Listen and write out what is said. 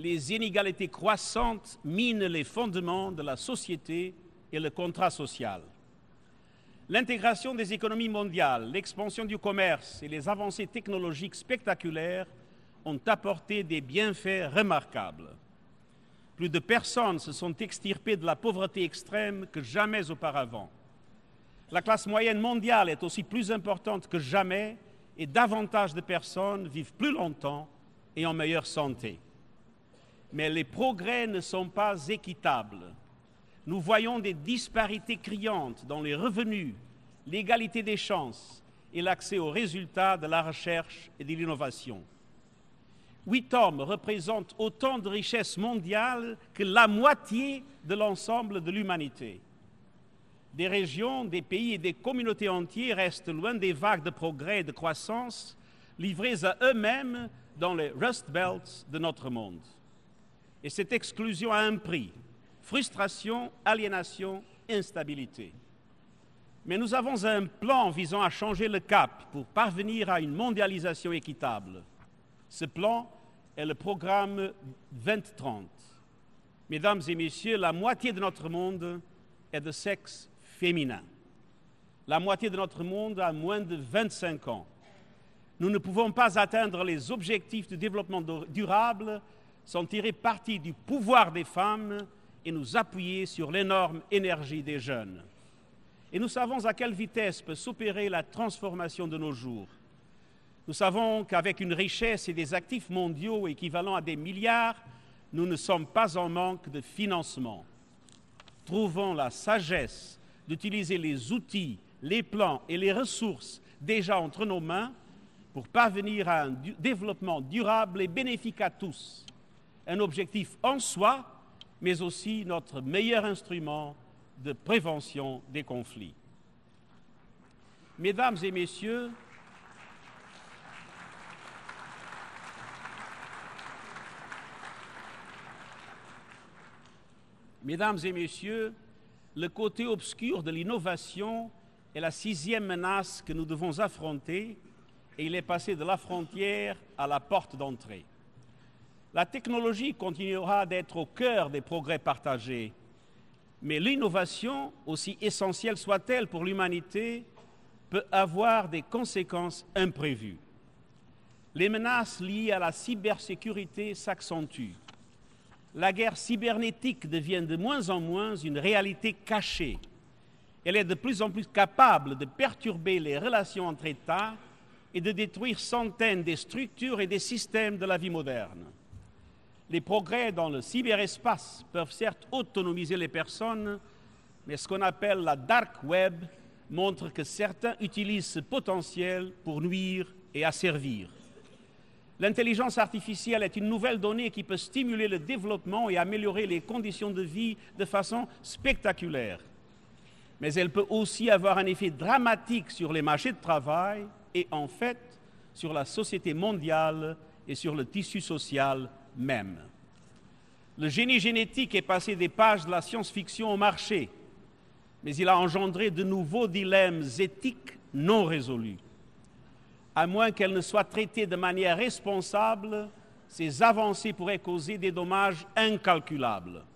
les inégalités croissantes minent les fondements de la société et le contrat social. L'intégration des économies mondiales, l'expansion du commerce et les avancées technologiques spectaculaires ont apporté des bienfaits remarquables. Plus de personnes se sont extirpées de la pauvreté extrême que jamais auparavant. La classe moyenne mondiale est aussi plus importante que jamais et davantage de personnes vivent plus longtemps et en meilleure santé. Mais les progrès ne sont pas équitables. Nous voyons des disparités criantes dans les revenus, l'égalité des chances et l'accès aux résultats de la recherche et de l'innovation. 8 hommes représentent autant de richesses mondiales que la moitié de l'ensemble de l'humanité. Des régions, des pays et des communautés entières restent loin des vagues de progrès et de croissance, livrés à eux-mêmes dans les Rust Belts de notre monde. Et cette exclusion a un prix: frustration, aliénation, instabilité. Mais nous avons un plan visant à changer le cap pour parvenir à une mondialisation équitable. Ce plan est le programme 2030. Mesdames et messieurs, la moitié de notre monde est de sexe féminin. La moitié de notre monde a moins de 25 ans. Nous ne pouvons pas atteindre les objectifs de développement durable sans tirer parti du pouvoir des femmes et nous appuyer sur l'énorme énergie des jeunes. Et nous savons à quelle vitesse peut s'opérer la transformation de nos jours. Nous savons qu'avec une richesse et des actifs mondiaux équivalents à des milliards, nous ne sommes pas en manque de financement. Trouvons la sagesse d'utiliser les outils, les plans et les ressources déjà entre nos mains pour parvenir à un développement durable et bénéfique à tous. Un objectif en soi, mais aussi notre meilleur instrument de prévention des conflits. Mesdames et messieurs, le côté obscur de l'innovation est la 6e menace que nous devons affronter et il est passé de la frontière à la porte d'entrée. La technologie continuera d'être au cœur des progrès partagés, mais l'innovation, aussi essentielle soit-elle pour l'humanité, peut avoir des conséquences imprévues. Les menaces liées à la cybersécurité s'accentuent. La guerre cybernétique devient de moins en moins une réalité cachée. Elle est de plus en plus capable de perturber les relations entre États et de détruire centaines des structures et des systèmes de la vie moderne. Les progrès dans le cyberespace peuvent certes autonomiser les personnes, mais ce qu'on appelle la dark web montre que certains utilisent ce potentiel pour nuire et asservir. L'intelligence artificielle est une nouvelle donnée qui peut stimuler le développement et améliorer les conditions de vie de façon spectaculaire. Mais elle peut aussi avoir un effet dramatique sur les marchés de travail et en fait sur la société mondiale et sur le tissu social même. Le génie génétique est passé des pages de la science-fiction au marché, mais il a engendré de nouveaux dilemmes éthiques non résolus. À moins qu'elles ne soient traitées de manière responsable, ces avancées pourraient causer des dommages incalculables.